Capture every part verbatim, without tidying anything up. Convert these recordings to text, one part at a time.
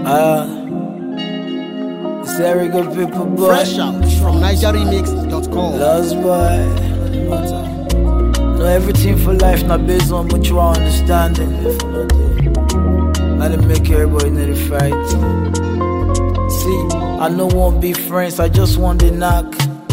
Ah, it's very good people, boy. Fresh out from niger remix dot com. Lost boy. Know everything for life not based on mutual understanding. Let them make everybody know the fight. See, I no want be friends, I just want the knock.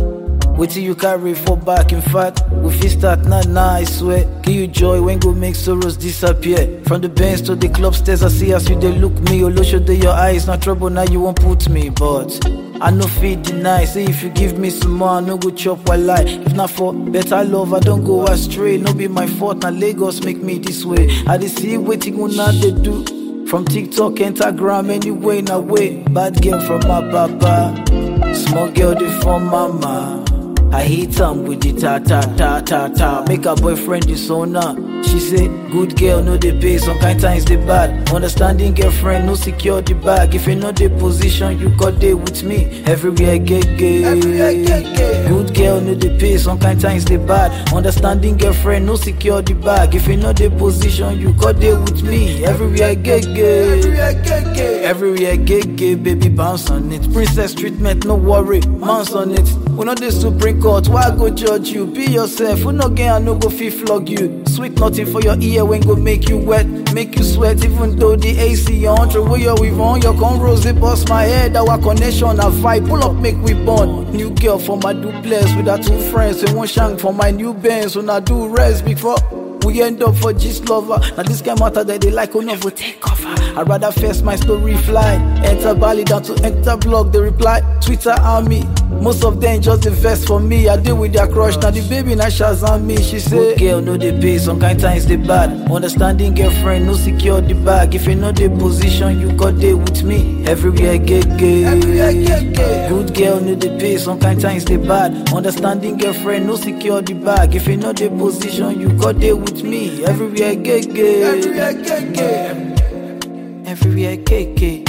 Wait till you carry for back. In fact, we fit start now, now I swear. Give you joy when go make sorrows disappear. From the bench to the club stairs, I see as you they look me. Olo show they your eyes, not trouble now you won't put me. But I no fit deny. Say if you give me some more, I no go chop while I. If not for better love, I don't go astray. No be my fault, now Lagos make me this way. I dey see waiting on now they do. From TikTok, Instagram, anyway, now way. Bad girl from my papa, small girl they from mama. I hit them with the ta ta ta ta ta. Make her boyfriend disown She say, good girl, no they pay, some kind times they bad. Understanding girlfriend, no secure the bag. If you know the position, you got there with me. Everywhere get gay. Everywhere get gay. Good girl, no they pay, some kind times they bad. Understanding girlfriend, no secure the bag. If you know the position, you got there with me. Everywhere get gay. Everywhere get gay. Everywhere get gay, baby bounce on it. Princess treatment, no worry, bounce on it. We know the Supreme Court, why I go judge you? Be yourself, we no get I no go fit flog you. Sweet nothing for your ear when go make you wet, make you sweat. Even though the A C on, throw away your weave on your cornrows, they bust my head. Our connection, a vibe, pull up, make we bond. New girl for my duplex with her two friends. And one shank for my new Benz, when I do rest before we end up for gist lover. Now this kind matter that they like, oh no, for take cover. I'd rather face my story fly. Enter Bali down to enter blog, they reply. Twitter army, most of them just invest for me. I deal with their crush, now the baby now Shazam me. She say, good girl, no they pay, some kind times they bad. Understanding girlfriend, no secure the bag. If you know the position, you got there with me. Everywhere get gay. Everywhere get gay. Good girl, no they pay, some kind times they bad. Understanding girlfriend, no secure the bag. If you know the position, you got there with me. Everywhere get gay. Everywhere get gay. Everywhere get gay.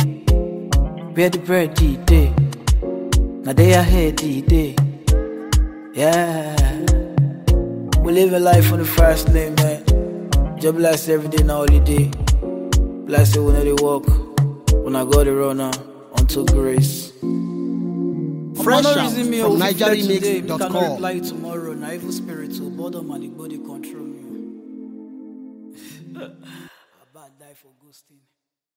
Where the bread the day. Now they are here the day. Yeah. We live a life on the fast lane, man. Just bless every day now holiday. Bless it when they walk. When I go the runner unto grace. Fresh out from niger remix dot com. Cannot reply tomorrow. Na evil spirit will bother man, the body control me. I bad die for ghosting.